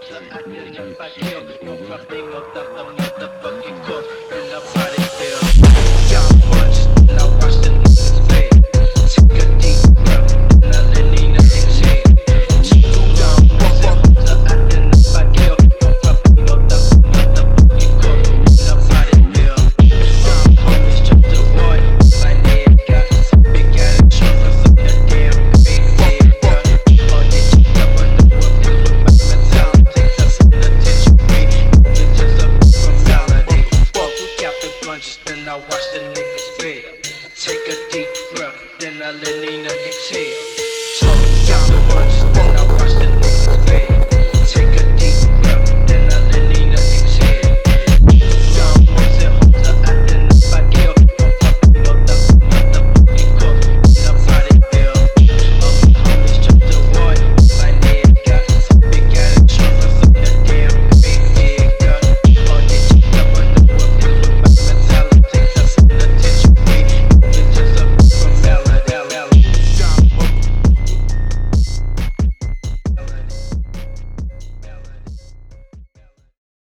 So I did if I kill. No problem without the motherfucking cook. And the body feel. Got punch, and I watch the niggas play. Take a deep breath, and I didn't need nothing say. Go down, myself. So I did if I kill. No problem without the motherfucking cook. And the body feel. Some homies jumped the boy. My leg got some big ass sugar for the damn big head. All this shit up on the whip, with my mental. Take up the attention, beat. Moving just up from melody. Fuck, got the lunches, then I watch the niggas spit.